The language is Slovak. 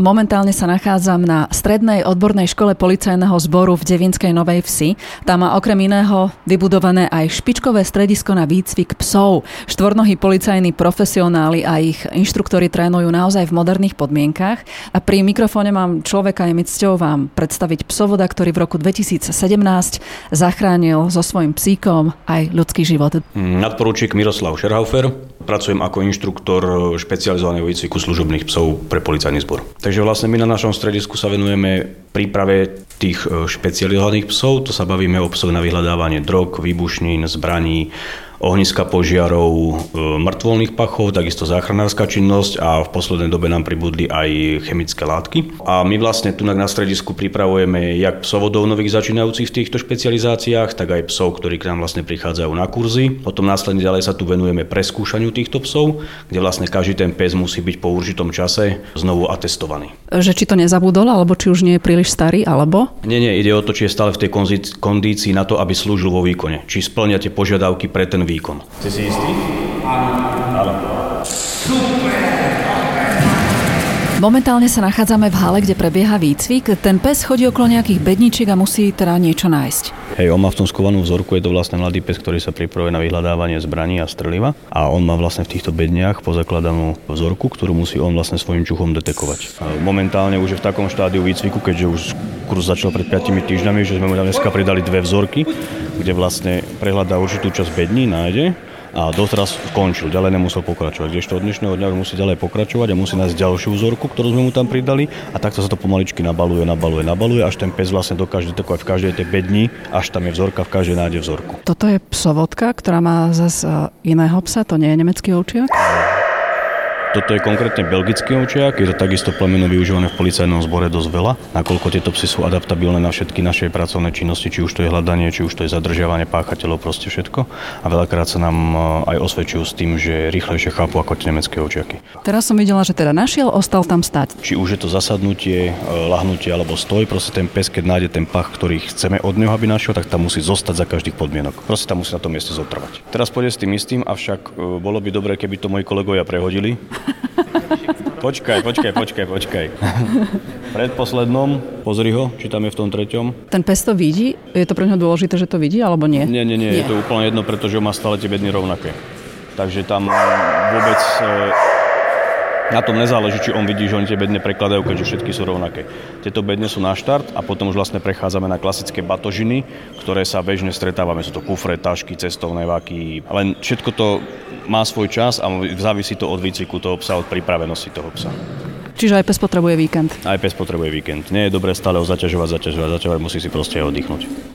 Momentálne sa nachádzam na strednej odbornej škole policajného zboru v Devínskej Novej Vsi. Tam má okrem iného vybudované aj špičkové stredisko na výcvik psov. Štvornohí policajní profesionáli a ich inštruktori trénujú naozaj v moderných podmienkach. A pri mikrofóne mám človeka, je mi cťou vám predstaviť psovoda, ktorý v roku 2017 zachránil so svojím psíkom aj ľudský život. Nadporučík Miroslav Šerhaufer. Pracujem ako inštruktor špecializovaného výcviku služobných psov pre policajný zbor. Takže vlastne my na našom stredisku sa venujeme príprave tých špecializovaných psov. To sa bavíme o psoch na vyhľadávanie drog, výbušnín, zbraní, ohniska požiarov, mŕtvolných pachov, takisto záchranárska činnosť a v poslednej dobe nám pribudli aj chemické látky. A my vlastne tu na stredisku pripravujeme jak psovodov nových začínajúcich v týchto špecializáciách, tak aj psov, ktorí k nám vlastne prichádzajú na kurzy. Potom následne ďalej sa tu venujeme preskúšaniu týchto psov, kde vlastne každý ten pes musí byť po určitom čase znovu atestovaný. Že či to nezabudol, alebo či už nie je príliš starý, alebo? Nie, ide o to, či je stále v tej kondícii na to, aby slúžil vo výkone. Či spĺňa tie požiadavky pre ten výkon. Ty si istý? Áno. Momentálne sa nachádzame v hale, kde prebieha výcvik. Ten pes chodí okolo nejakých bedničiek a musí teda niečo nájsť. Hej, on má v tom skovanú vzorku, je to vlastne mladý pes, ktorý sa pripravuje na vyhľadávanie zbraní a streliva. A on má vlastne v týchto bedniach pozakladanú vzorku, ktorú musí on vlastne svojím čuchom detekovať. Momentálne už je v takom štádiu výcviku, keďže už kurz začal pred 5 týždňami, že sme mu dneska pridali 2 vzorky, kde vlastne prehľadá určitú časť bední, nájde. A doteraz skončil, ďalej nemusel pokračovať. Kdežto od dnešného dňa musí ďalej pokračovať a musí nájsť ďalšiu vzorku, ktorú sme mu tam pridali a takto sa to pomaličky nabaluje, až ten pes vlastne dokáže detekovať v každej tej bedni, až tam je vzorka, v každej nájde vzorku. Toto je psovodka, ktorá má zase iného psa, to nie je nemecký ovčiak? Toto je konkrétne belgický ovčiak, je to takisto plemeno využívané v policajnom zbore dosť veľa, nakoľko tieto psy sú adaptabilné na všetky naše pracovné činnosti, či už to je hľadanie, či už to je zadržiavanie páchateľov, proste všetko. A veľakrát sa nám aj osvedčujú s tým, že rýchlejšie chápu ako tie nemecké ovčiaky. Teraz som videla, že teda našiel, ostal tam stať. Či už je to zasadnutie, lahnutie alebo stoj, proste ten pes, keď nájde ten pach, ktorý chceme od neho, aby našiel, tak tam musí zostať za každých podmienok. Proste tam musí na tom mieste zotrvať. Teraz pôjde s tým istým, avšak bolo by dobré, keby to moji kolegovia prehodili. Počkaj. Predposlednom, pozri ho, či tam je v tom treťom. Ten pes to vidí? Je to pre ňa dôležité, že to vidí, alebo nie? Nie, je to úplne jedno, pretože má stále tie bedny rovnaké. Takže tam vôbec na tom nezáleží, či on vidí, že oni tie bedne prekladajú, keďže všetky sú rovnaké. Tieto bedne sú na štart a potom už vlastne prechádzame na klasické batožiny, ktoré sa bežne stretávame. Sú to kufre, tašky, cestovné vaky. Len všetko to má svoj čas a závisí to od výcviku toho psa, od pripravenosti toho psa. Čiže aj pes potrebuje víkend? Aj pes potrebuje víkend. Nie je dobré stále ho zaťažovať, musí si proste aj oddychnúť.